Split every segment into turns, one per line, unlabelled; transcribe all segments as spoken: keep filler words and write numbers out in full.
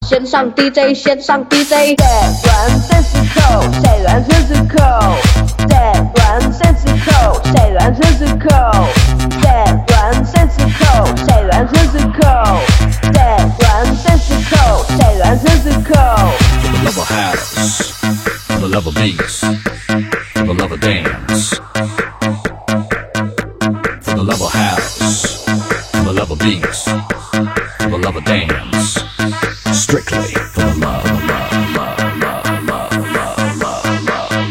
线上 D J， 线上 D J， 在玩三十口，在玩三十口，在玩三十口，在玩三十口，在玩三十口，在玩三十口，在玩三十口，在玩三十口。
For the love of house, for the love of beats, for the love of dance. For the love of house, for the love of beats, for the love of dance. Strictly for the love, love, love, love, love, love, love,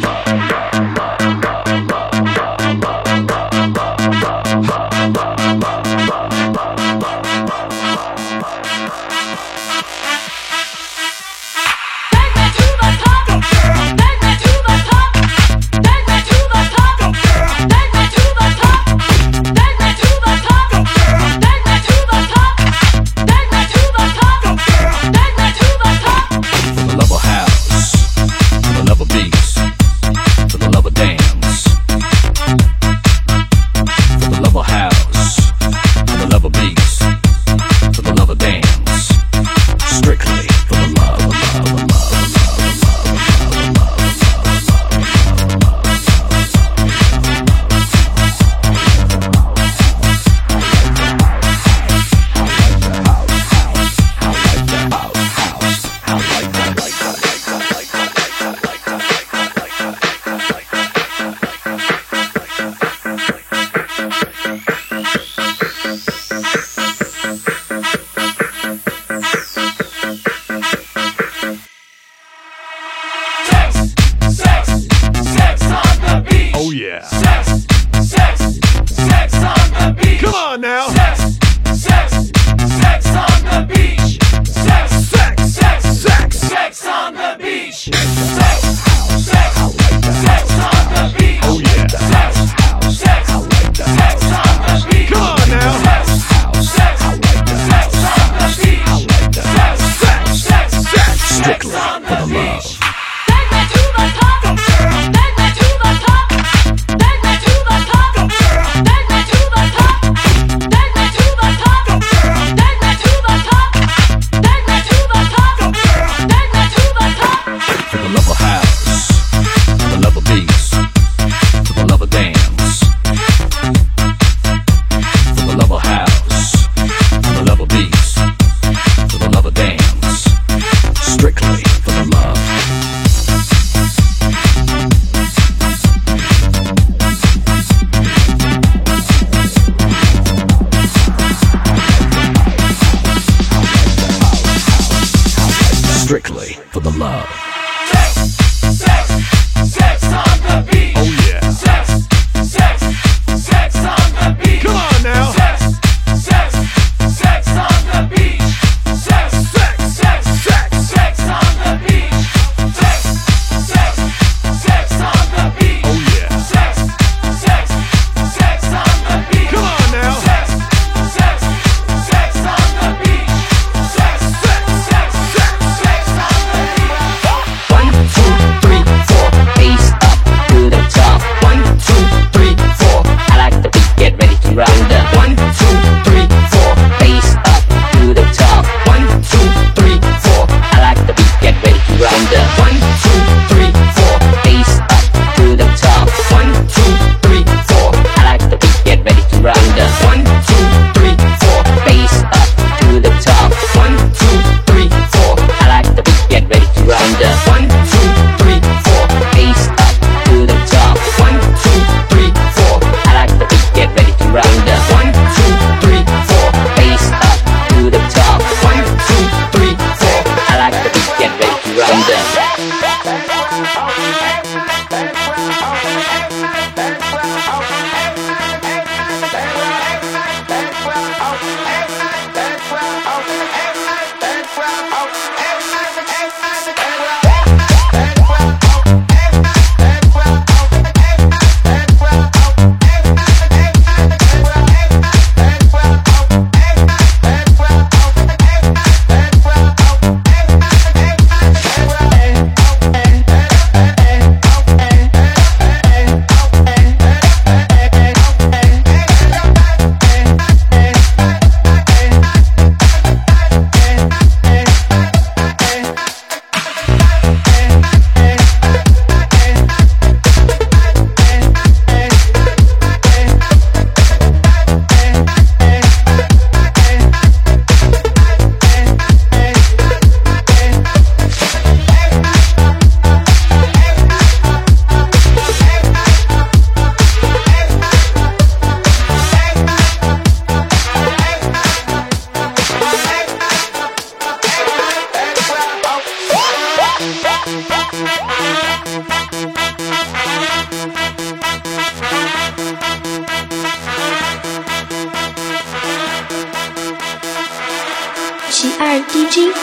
Strictly for the love.
Sex, sex, sex on the beach.
Oh yeah.
Sex, sex, sex on the beach.
Come on now.
Sex, sex, sex on the beach. Sex, sex, sex, sex, sex on the beach. Sex, sex, sex on the beach.
Oh yeah.
Sex, sex, sex on the beach.
Come on now.
Sex, sex, sex on the beach. Sex, sex, sex, sex, sex on the beach.
One, two, three, four, bass.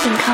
健康。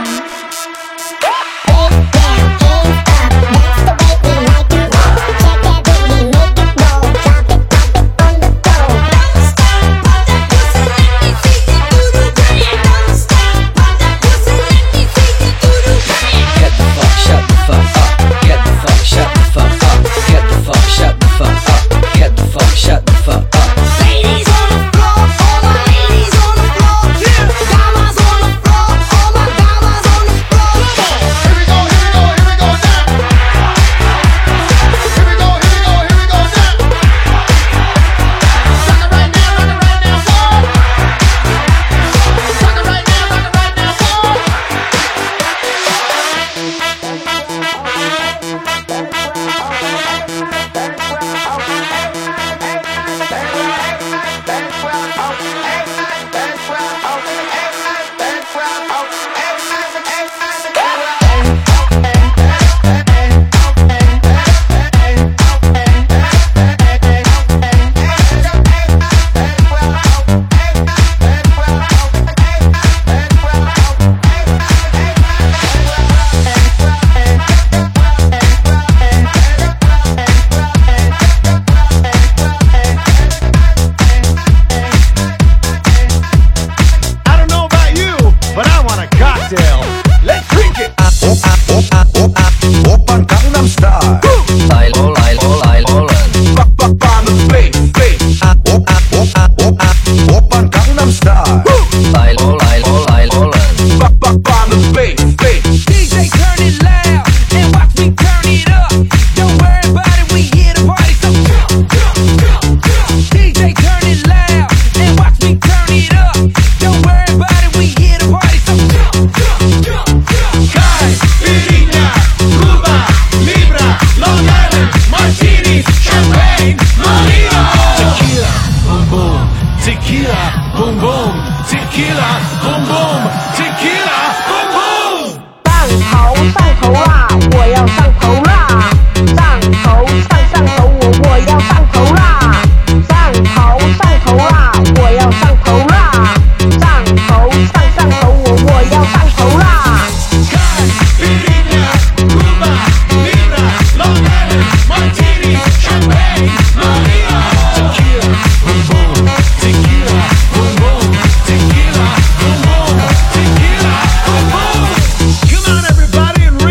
Come on, everybody, and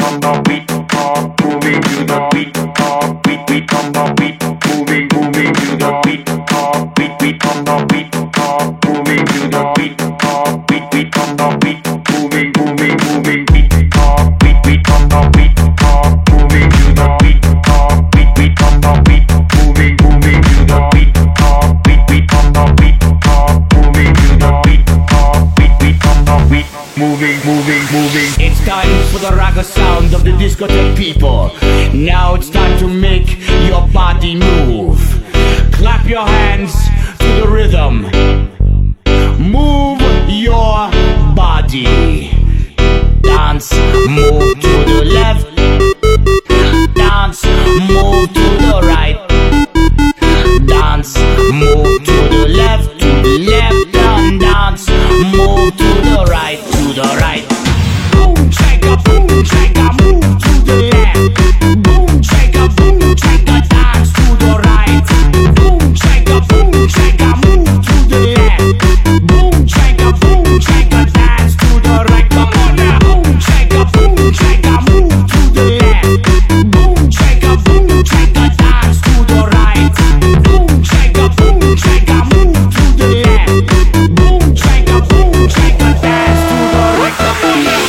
on the beat, uh, moving to the beat, uh, beat beat on the beat, moving moving to the beat, uh, beat beat on the beat, uh, moving to the beat, uh, beat beat on the beat, moving moving moving beat, uh, beat beat on the beat, uh, moving to the beat, uh, beat beat on the beat, moving moving to the beat, uh, beat beat on the beat, uh, moving to the beat, uh, beat beat on the beat, moving moving moving.
It's time for the ragga sound of the discotheque people. Now it's time to make your body move. Clap your hands to the rhythm. Move your body. Dance, move to the left. Dance, move to the right. Dance, move to the left, to the left, and dance, move to the right, to the right. Boom, checka, boom, checka, move to the left. Boom, checka, boom, checka, dance to the right. Boom, checka, boom, checka, move to the left. Boom, checka, boom, checka, dance to the right. Come on now. Boom, checka, boom, checka, move to the left. Boom, checka, boom, checka, dance to the right. Boom, checka, boom, checka, move to the left. Boom, checka, boom, checka, dance to the right. Come on now.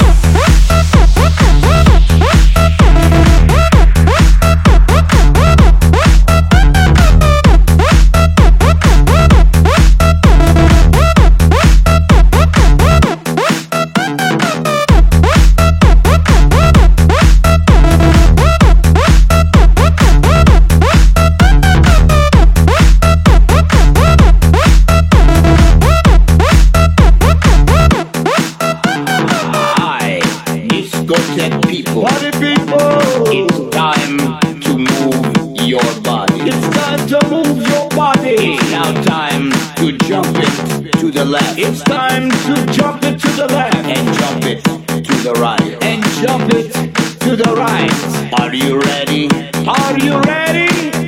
Hi, discotheque people.
Party people,
It's time to move your body.
it's time to move your body.
It's now time to jump it to the left.
It's time to jump it to the left
And jump it to the right.
and jump it to the right.
Are you ready?
Are you ready?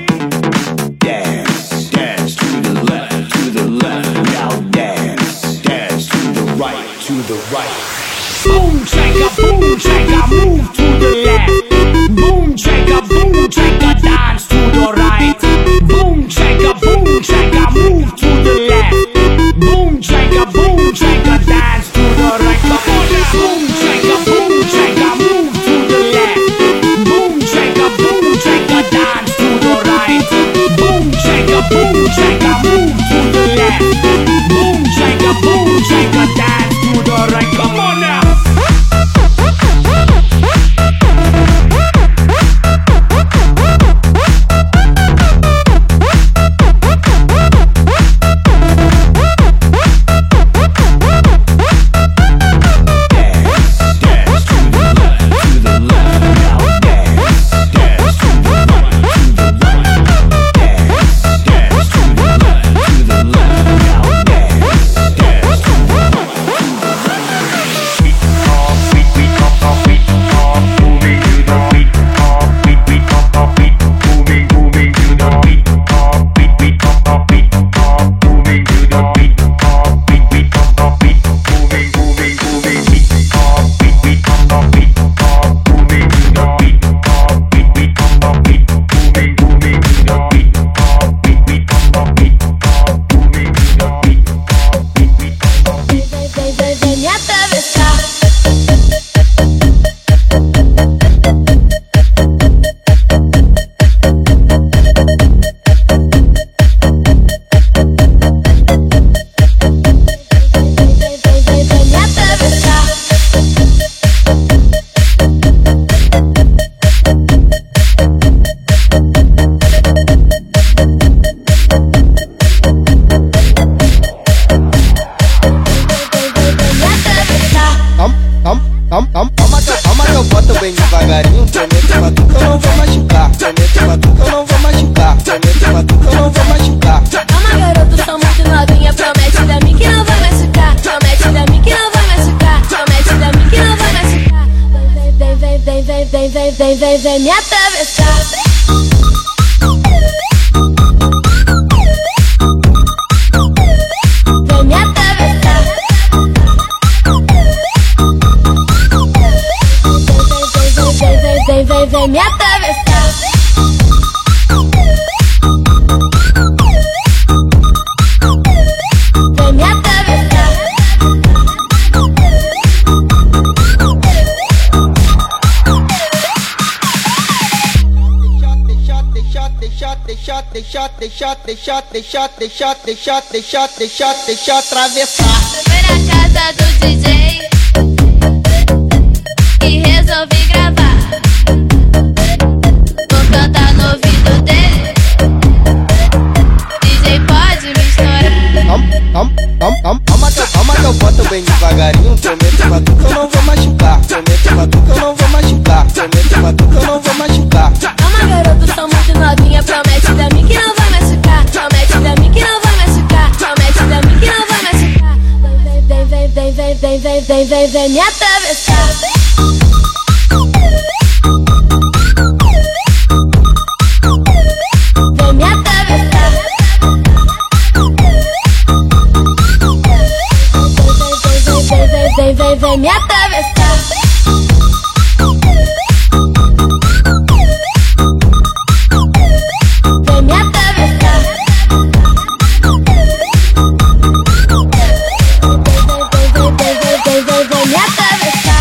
Dance, dance to the left, to the left. Now dance, dance to the right, to the right.
Boom, checka, boom, checka, move to the left. Boom, checka, boom, checka, dance to the right. Boom, checka, boom, checka, move to the left. Boom, checka, boom, checka, dance to the right. Come on now. Boom, checka, boom, checka, move to the left. Boom, checka, boom, checka, dance to the right. Boom, checka, boom, checka, move to the left. Boom, checka, boom, checka, dance to the right. Come on now.
devagarinho, prometo pra tu que eu não vou machucar. Prometo pra tu que eu não vou machucar. Prometo pra tu que eu não vou machucar.
Calma, garoto, sou muito novinha. Promete pra mim que não vai machucar. Promete pra mim que não vai machucar. Promete pra mim que não vai machucar. Vem, vem, vem, vem, vem, vem, vem, vem, vem me atravessar. Vem me atravessar. Vem, vem, vem, vem, vem, vem, vem me atravessar. Vem me atravessar.
Deixa, deixa, deixa, deixa, deixa, deixa, deixa, deixa, deixa, deixa, deixa atravessar.
Foi na casa do D J e resolvi gravar. Vou cantar no ouvido dele. D J pode me estourar.
Calma que eu boto bem devagarinho. Prometo pra tu que eu não vou machucar. Prometo pra tu que eu não vou machucar. Prometo pra tu que eu não vou machucar.
Calma, garoto, sou muito novinha. Promete pra mim que não vai machucar. Promete pra mim que não vai machucar. Promete pra mim que não vai machucar. Vem, vem, vem, vem, vem, vem, vem, vem, vem me atravessar. Vem me atravessar. Vem, vem, vem, vem, vem me atravessar. Vem me atravessar. Vem, vem, vem, vem, vem, vem me atravessar.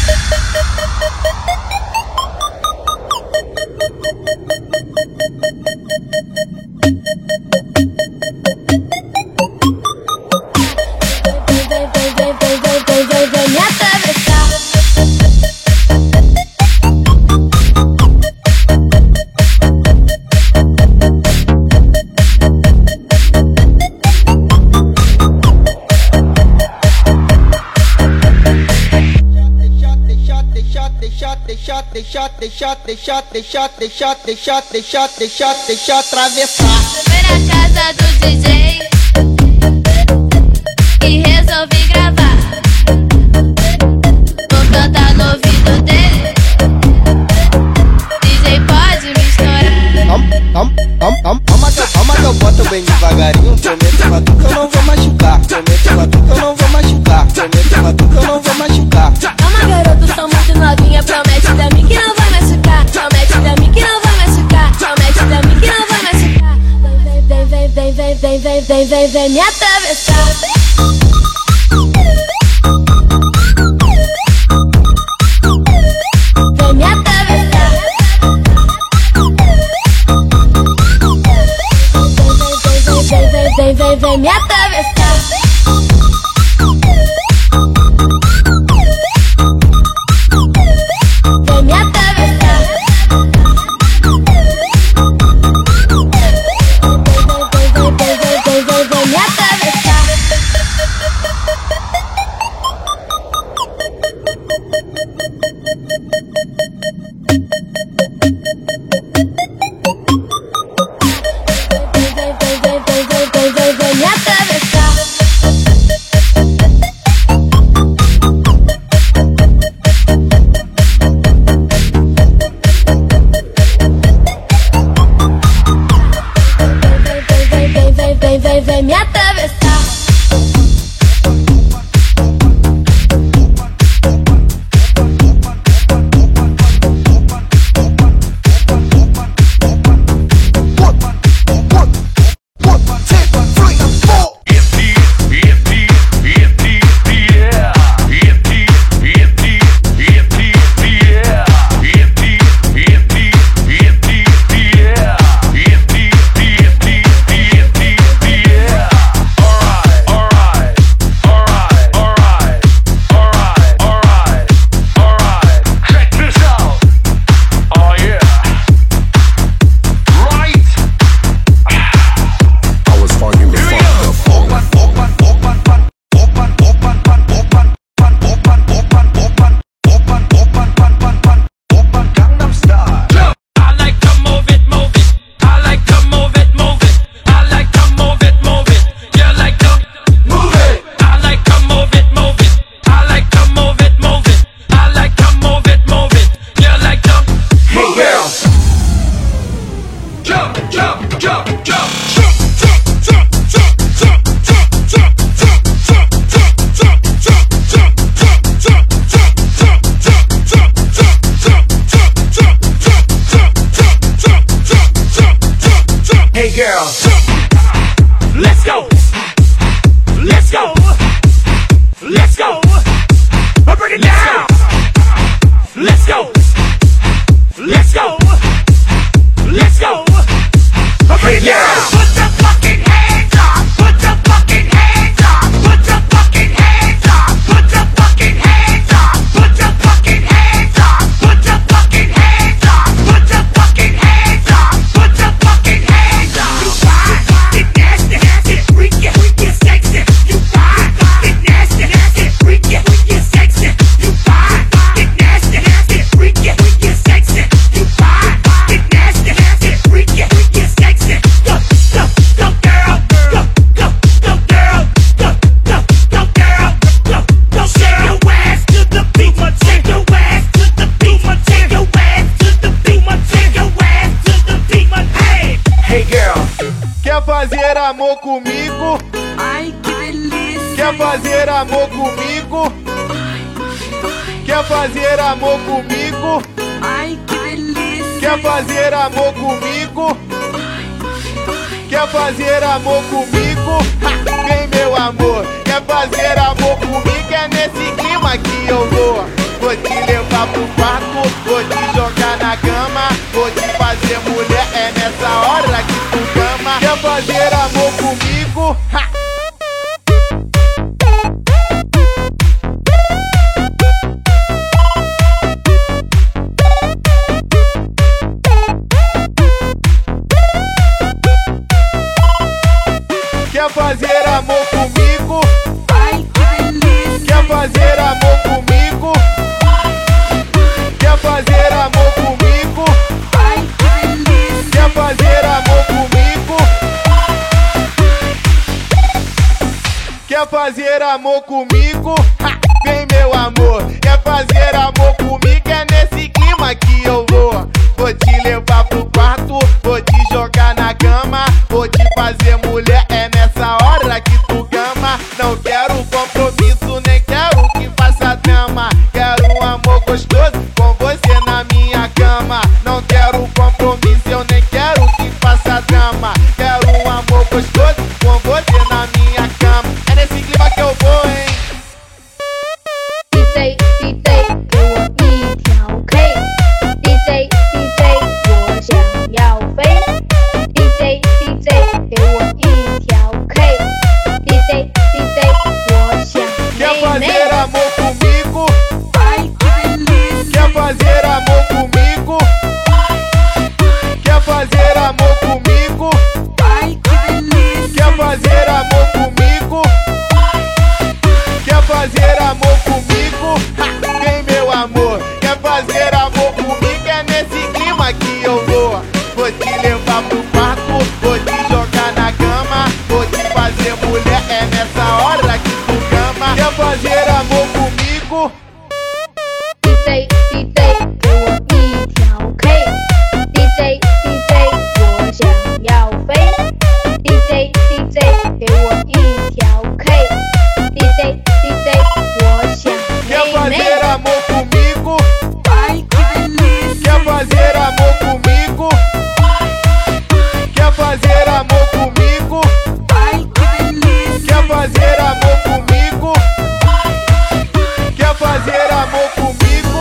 Deixa, deixa, deixa, deixa, deixa, deixa, deixa, deixa, deixa, deixa atravessar.
Foi na casa do D J e resolvi gravar. Vou cantar no ouvido dele. D J pode me estourar.
Calma que eu boto bem devagarinho. Prometo pra tu que eu não vou machucar. Prometo pra tu que eu não vou machucar. Prometo pra tu que eu não vou machucar.
Calma, garoto, sou muito novinha. Promete pra mim que não vai machucar. Promete pra mim que não vai machucar. Promete pra mim que não vai machucar. Vem, vem, vem, vem, vem, vem, vem, vem, vem, vem me atravessar. Vem me atravessar. Vem, vem, vem, vem, vem me atravessar. Vem me atravessar. Vem, vem, vem, vem, vem, vem me atravessar. Vem, vem, vem, vem, vem, vem, vem, vem me atravessar.
girl, let's go, let's go, let's go, bring it down. Let's go, let's go, let's go, bring it down. Put the fucking hands up, put the fucking hands up, put the fucking hands up, put the fucking hands up, put the fucking hands up, put the fucking hands up, put the fucking hands up, put the fucking hands up. You fine, get nasty, get freaky, get sexy. You fine, get nasty, get freaky, get sexy. You fine, get nasty, get freaky, get sexy. You fine, get nasty, get freaky, get sexy. Go, go, go, girl, go, go, go, girl, go, go, go, girl, go, go, shake your ass to the beat, shake your ass to the beat, shake your ass to the beat, shake your ass to the beat. Hey, hey, girl,
Quer fazer amor comigo?
Ai, que delícia.
Quer fazer amor comigo? Quer fazer amor comigo?
Ai, que delícia.
Quer fazer amor comigo? Quer fazer amor comigo? Ha! Vem meu amor, quer fazer amor comigo? É nesse clima que eu vou. Vou te levar pro quarto, vou te jogar na cama, vou te fazer mulher, é nessa hora que tu ama. Quer fazer amor comigo? Ha! Quer fazer amor comigo?
Ai, que delícia.
Quer fazer amor comigo? Quer fazer amor comigo?
Ai, que delícia.
Quer fazer amor comigo? Quer fazer amor comigo? Ha! Vem meu amor, quer fazer amor comigo? É nesse clima que eu vou. Vou te levar pro quarto, vou te jogar na cama, vou te fazer mulher, é nessa hora que tu gama. Não quero compromisso, nem quero que faça drama. Quero um amor gostoso com você na minha cama. Não quero compromisso, eu nem quero que faça drama. Quero um amor gostoso com você na minha cama. É nesse clima que eu vou, hein?
D J D J 给我一条 K D J D J 我想要飞 D J D J 给我一条 K D J D J 我想
Quer
妹
fazer
妹
amor comigo?
Ai, que delícia.
Quer fazer amor comigo? Quer fazer amor comigo?
Ai, que delícia.
Quer fazer amor comigo? Quer fazer amor comigo? Ha! Vem meu amor, quer fazer amor comigo? É nesse clima que eu vou. Vou te levar pro quarto, vou te jogar na cama, vou te fazer mulher, é nessa hora que tu gama. Quer fazer amor comigo?
D J D J 给我一条 K D J D J 我想要飞 D J D J 给我一条 K D J D J 我想
Quer
妹
fazer
妹
amor comigo?
Ai, que delícia.
Quer fazer amor comigo? Quer fazer amor comigo?
Ai, que delícia.
Quer fazer amor comigo? Quer fazer amor comigo?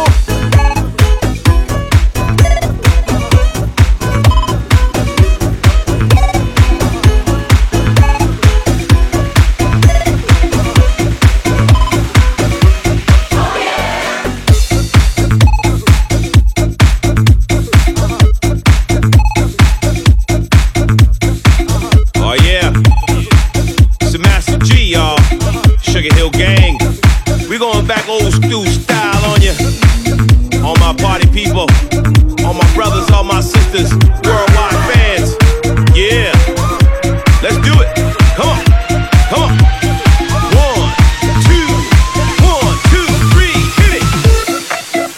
Oh yeah, it's the Master G, y'all. Sugar Hill Gang. We going back old school style on you. All my party people, all my brothers, all my sisters, worldwide fans. Yeah, let's do it. Come on, come on. One, two, one, two, three, hit it.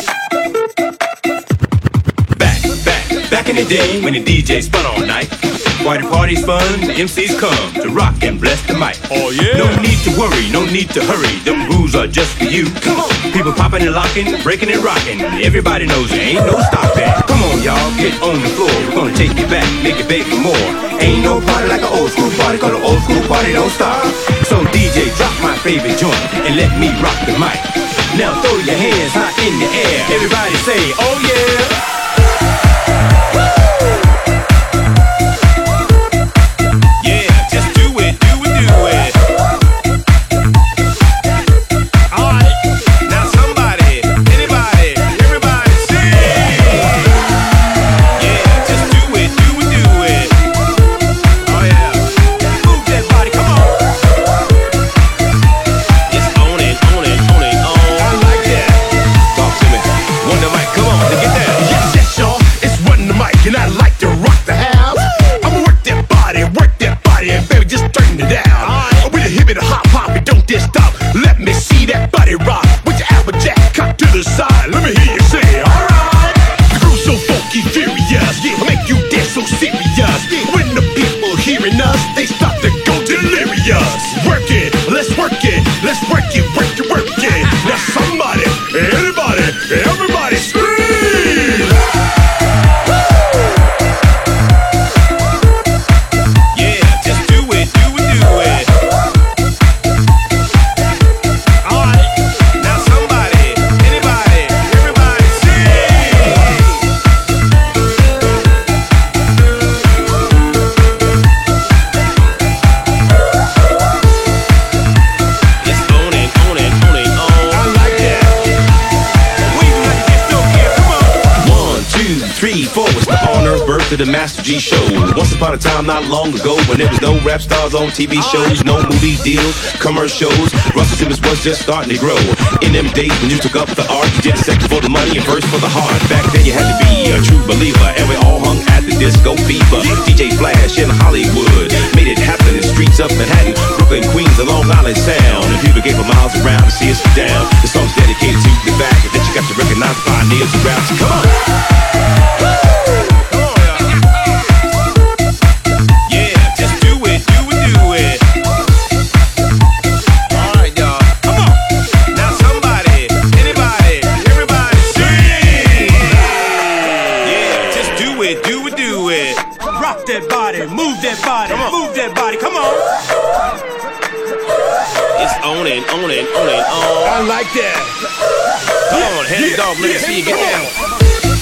Back, back, back in the day when the D J spun all night.
Why the party's fun, the M Cs come to rock and bless the mic.
Oh yeah.
No need to worry, no need to hurry. Them rules are just for you. Come on. People popping and locking, breaking and rocking. Everybody knows there ain't no stopping. Come on, y'all, get on the floor. We're gonna take you back, make you beg for more. Ain't no party like an old school party, cause an old school party don't stop. So D J, drop my favorite joint and let me rock the mic. Now throw your hands high in the air. Everybody say, oh yeah. The Master G Show. Once upon a time, not long ago, when there was no rap stars on T V shows, no movie deals, commercials, Russell Simmons was just starting to grow. In them days when you took up the art, you did a second for the money and first for the heart. Back then you had to be a true believer, and we all hung at the disco fever. D J Flash in Hollywood made it happen in streets of Manhattan, Brooklyn, Queens, and Long Island Sound. And people gave for miles around to see us down. The song's dedicated to the fact that you got to recognize the pioneers who rapped. So come on.
On it, on it, on it, on.
I like that. Come yeah, on, hands yeah, off, let me yeah, see you get down.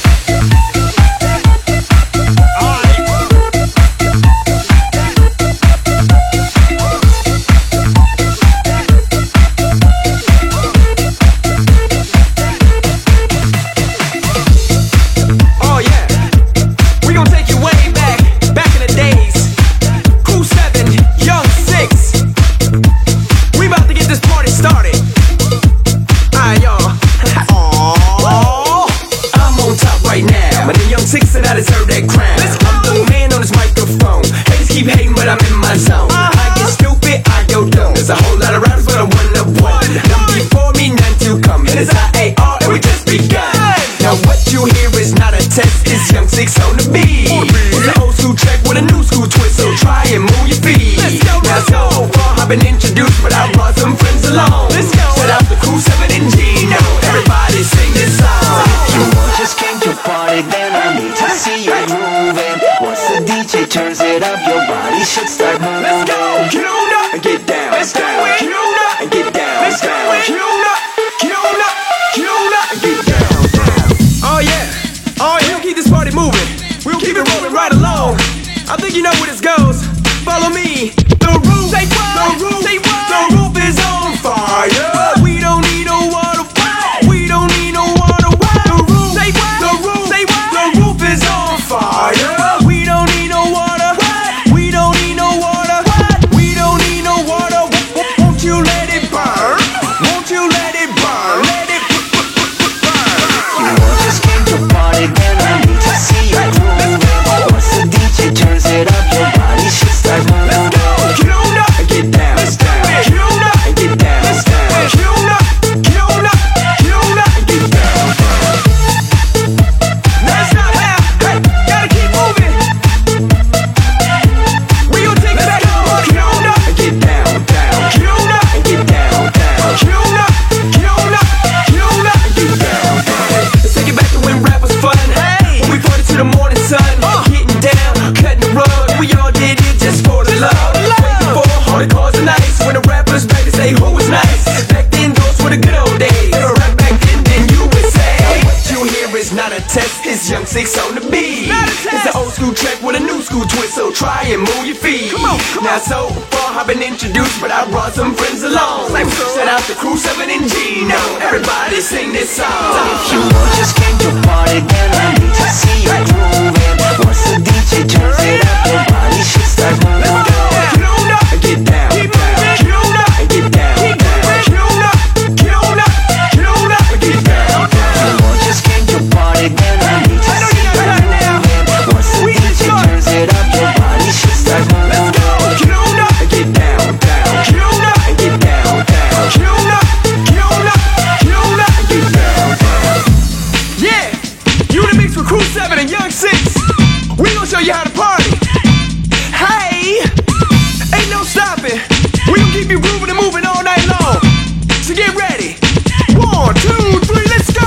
Should start moving. Let's go. Get on up and get down. Let's down. Get on up and get down. Let's down. Get on up. Get on up. Get on up and get down. Down. Oh yeah. Oh yeah. We'll keep this party moving. We'll keep it rolling right along. I think you know where this goes. Follow me. The roof. Say what? The roof. Say what? The roof is on fire. We don't need no water. We don't need no water. The roof. Say what? The roof. Say what? The roof is on fire. We don't need no water. Turns it up, your body should start moving. Let's go, get on up. school twist, so try and move your feet. Come on, come now, so far I've been introduced, but I brought some friends along. Shout out to Crew seven and G. Now everybody sing this song.
If you all just came to party, then I need to see you grooving. Once the D J turns it up, your body should start moving.
Let's go. Get on up, get down, down. Get on up, and get down, down. Get on up, get on up, get on up, and get down, down.
If you all just came to party, then I need to see you grooving. Once the D J turns it up, your body should start moving.
Let's go. Get on up, and get down, down. Get on up, and get down, down. Get on up, get on up, get on up, and get down, down. Yeah, you in the mix with Crew seven and Young Six. We gon' show you how to party. Hey, ain't no stopping. We gon' keep you grooving and moving all night long. So get ready. One, two, three, let's go.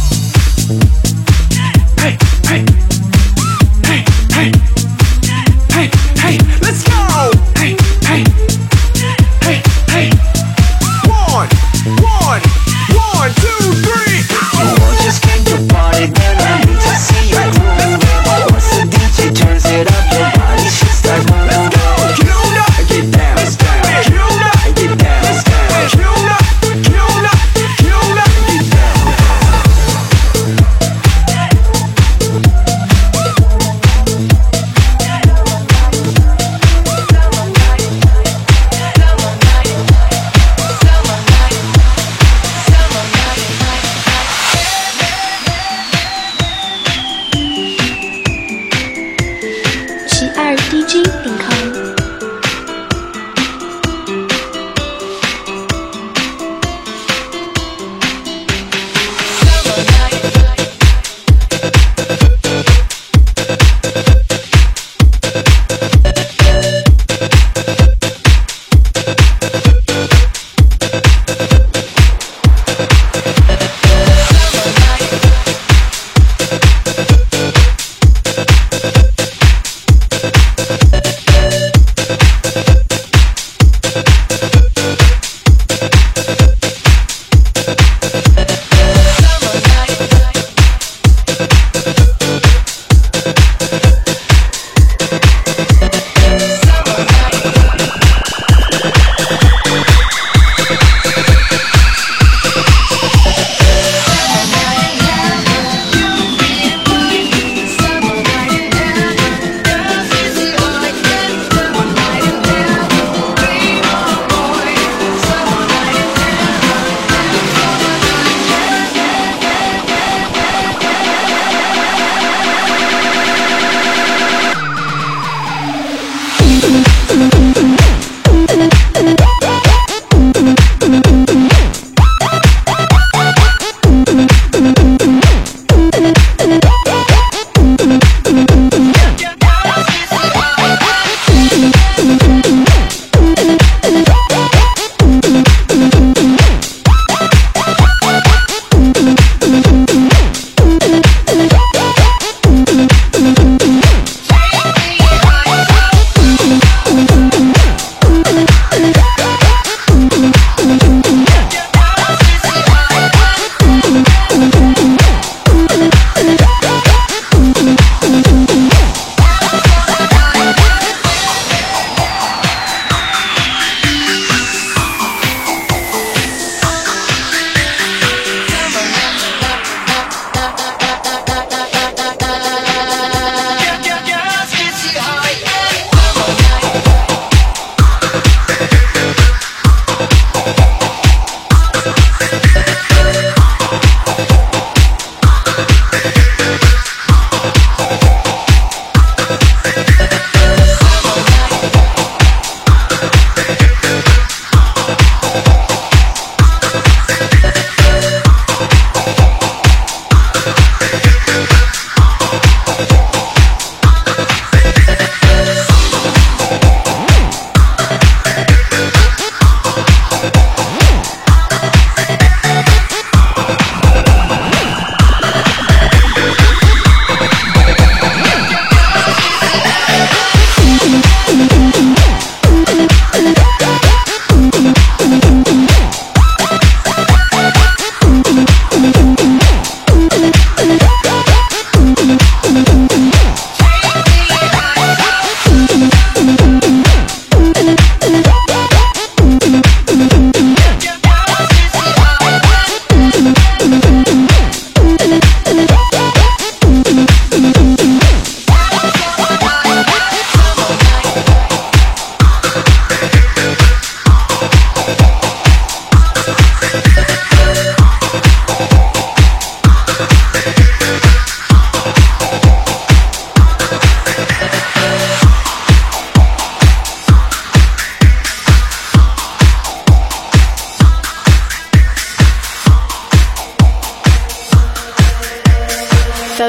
Hey, hey, hey, hey, hey, hey, let's go. Hey, hey, hey, hey. One, one, one, two, three.
You all just came to party, then I need to see you grooving. Once the D J turns it up, your body should start moving.
Let's go. Get on up and get down. Let's go. Get on up and get down. Let's go. Get on up, get on up, get on up and get down.
十二 D J 点 com。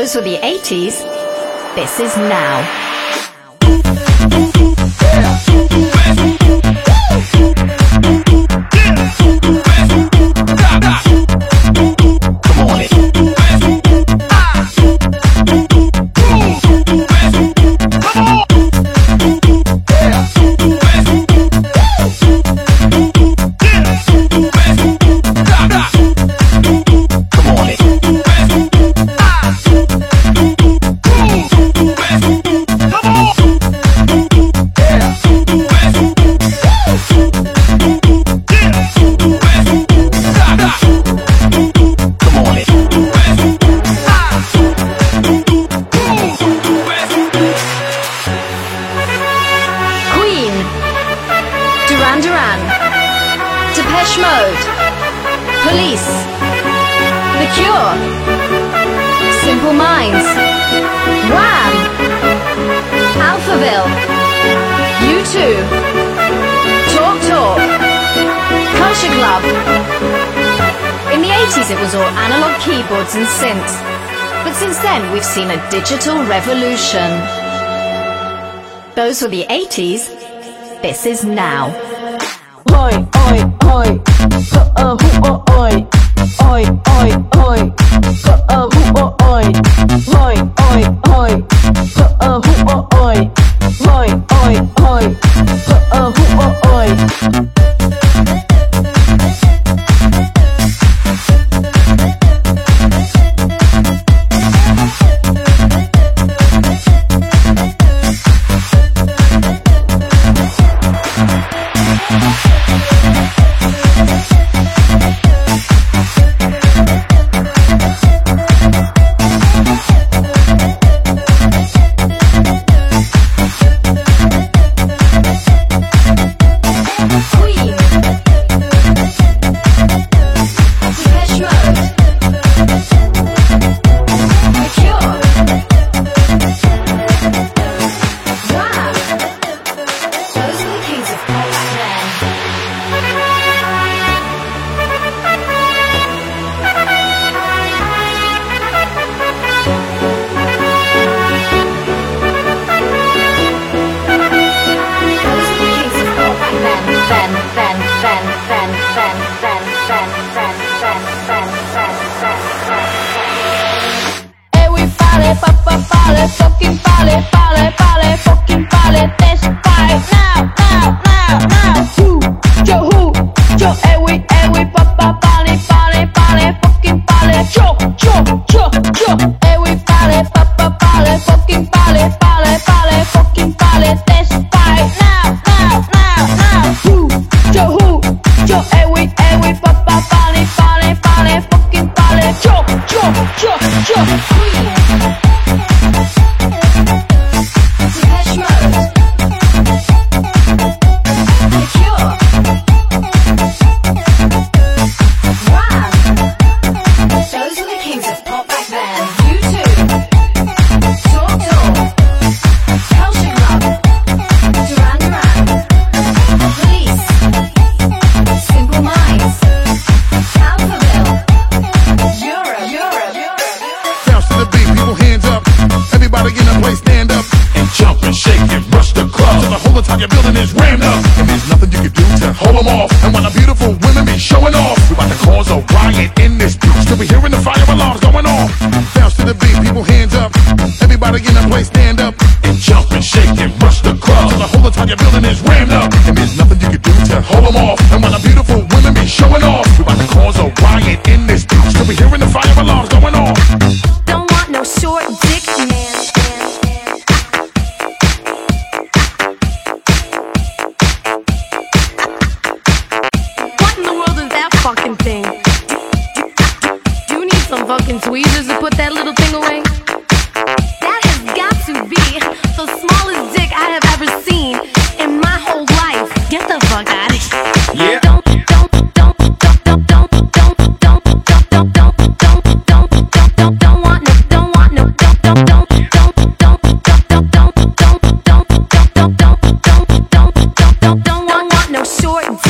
Those were the eighties. This is now. And synths. But since then, we've seen a digital revolution. Those were the eighties. This is now.
Oi, oi, oi, uh, who, oh, oi, oi, oi, oi, uh, who, oh, oi, oi, oi, oi, uh, who, oh, oi, oi, oi, oi, uh, who, oh, oi.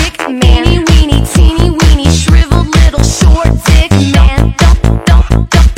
Weeny, weeny, teeny, weeny, shriveled little short dick man. Don't, don't, don't,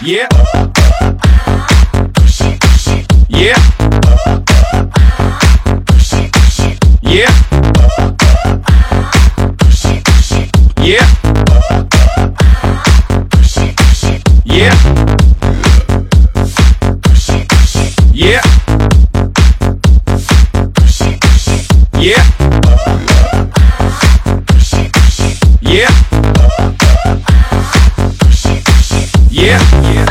Yeah. Yeah. Yeah. Yeah. Yeah. Yeah. Yeah. Yeah. Yeah. Yeah.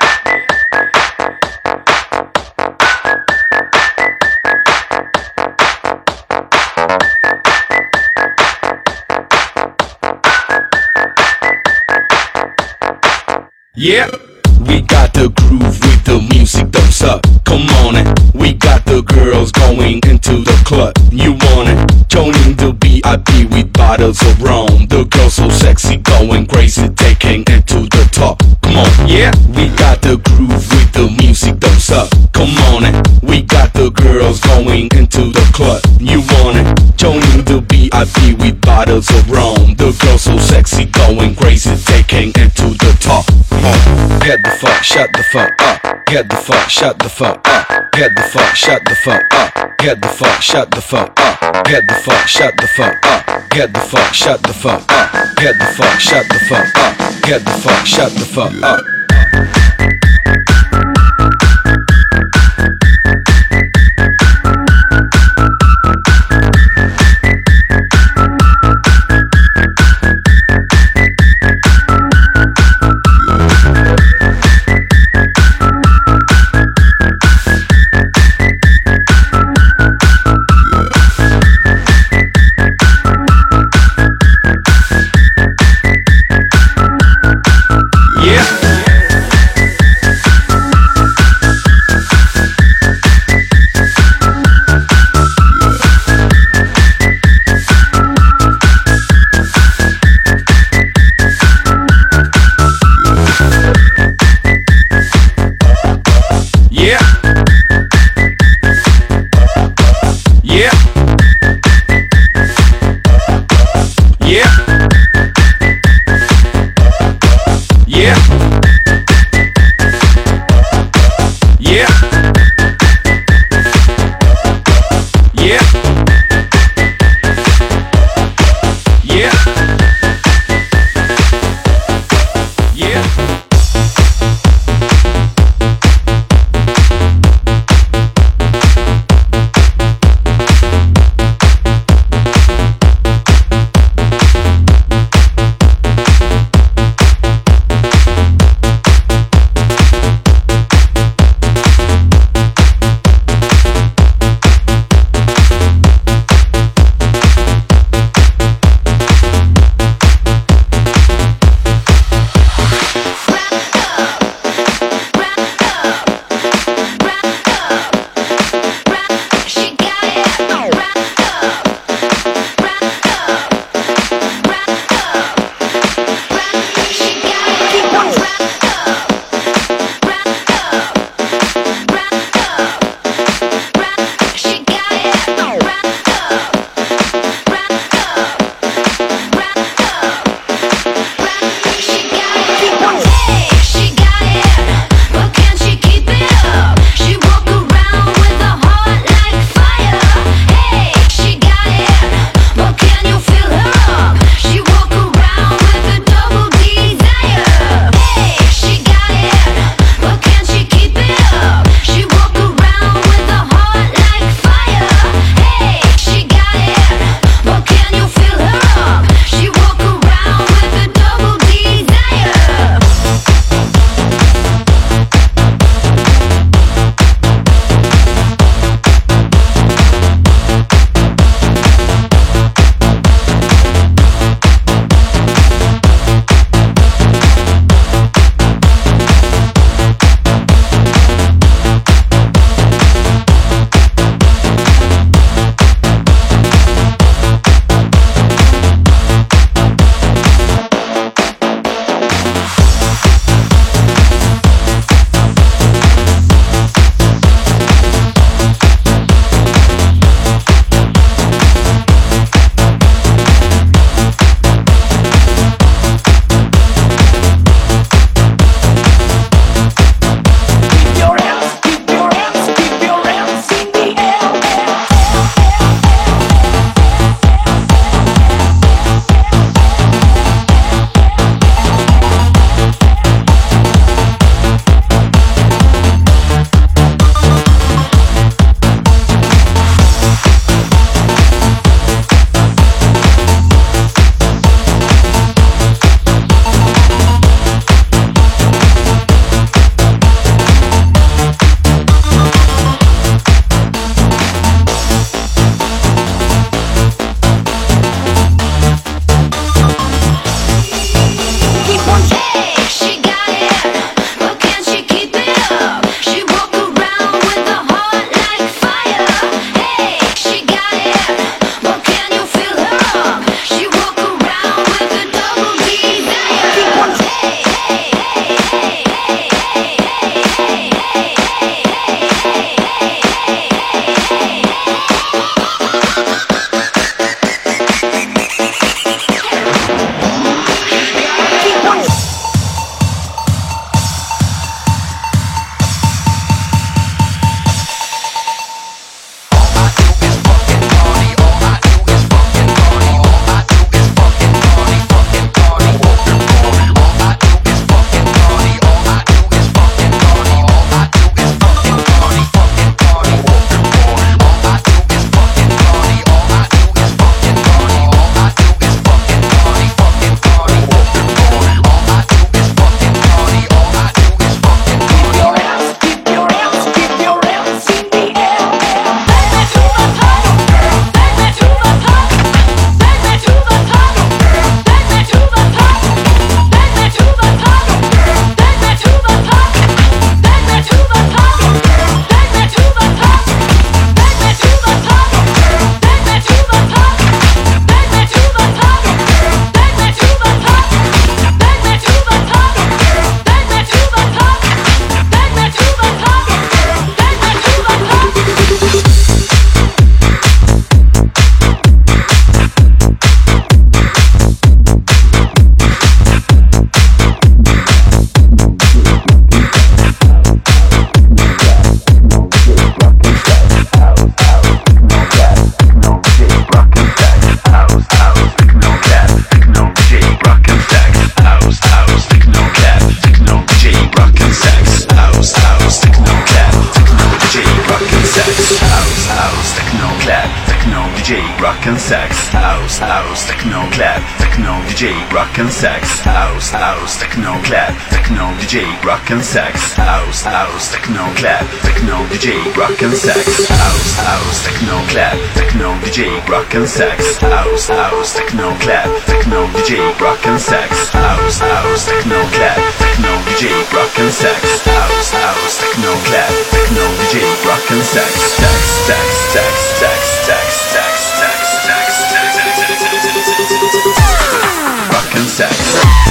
Yeah. We got the groove with the music, don't suck. Come on it. We got the girls going into the club. You want it? Joining the V I P with bottles of rum. The girls so sexy, going crazy, taking it to the top. Come on, yeah. We got the groove with the music, don't suck. Come on it. We got the girls going into the club. You want it? Joining the V I P with bottles of rum. The girls so sexy, going crazy, taking it to the top. Come on, get the fuck, shut the fuck up. Get the fuck, shut the fuck up. Get the fuck, shut the fuck up. Get the fuck, shut the fuck up. Get the fuck, shut the fuck up. Get the fuck, shut the fuck up. Get the fuck, shut the fuck up. Get the fuck, shut the fuck up.
and sex. House, house, techno clap, techno D J, rock and sex. House, house, techno clap, techno D J, rock and sex. House, house, techno clap, techno D J, rock and sex. House, house, techno clap, techno D J, rock and sex. House, house, techno clap, techno D J, rock and sex. House, house, techno clap, techno D J, rock and sex. House, house, techno clap, techno D J, rock and sex. Sex, sex, sex, sex, sex, sex, sex, sex, sex, rock and sex.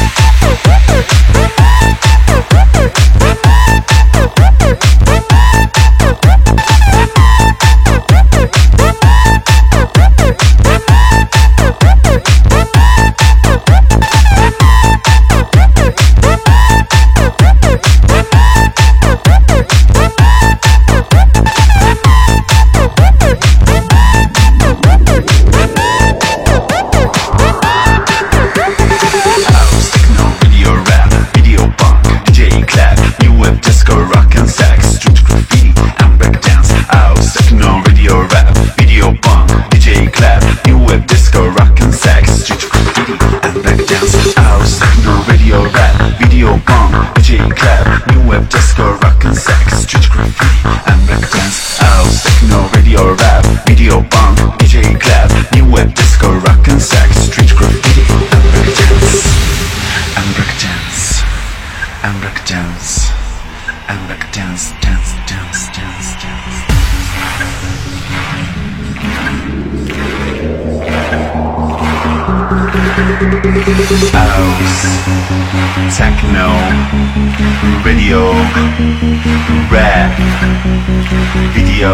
House, techno, radio, rap, video,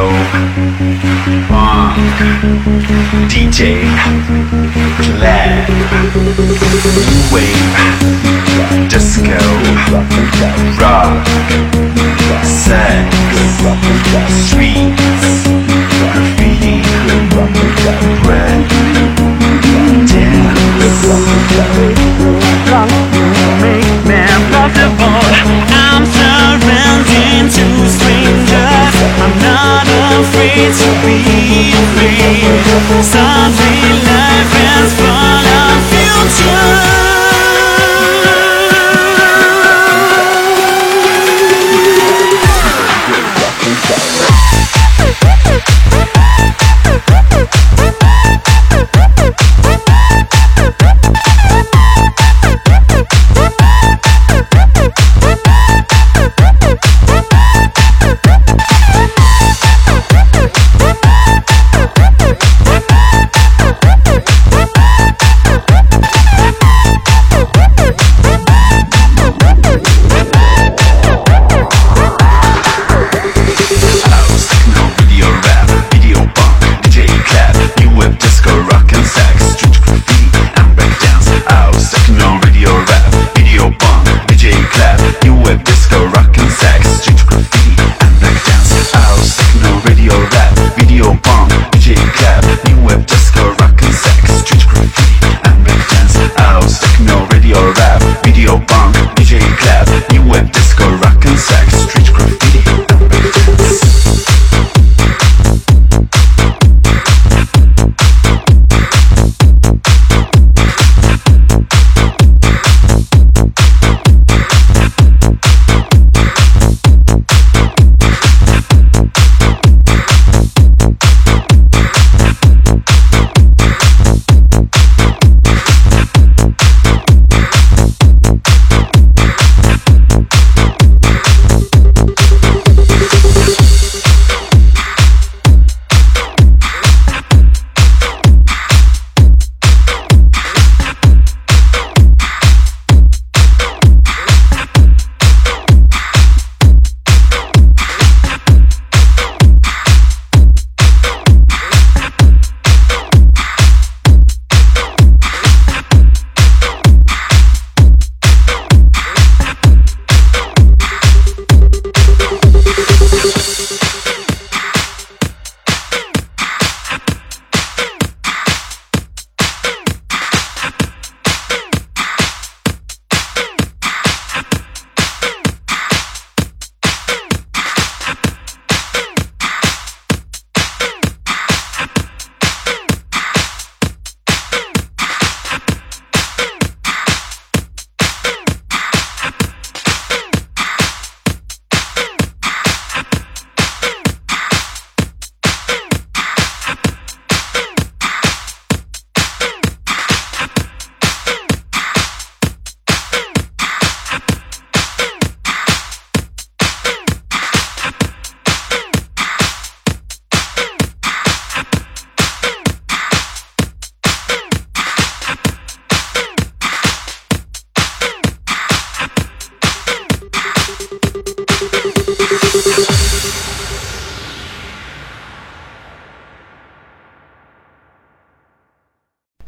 funk, D J, clap, wave, disco, rock, sex, streets, graffiti, bread, dance.
Make me comfortable. I'm surrounding two strangers. I'm not afraid to be afraid. Suddenly life is full of future.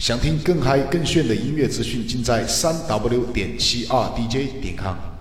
想听更嗨更炫的音乐资讯，尽在三 w 点七 r d j 点 com。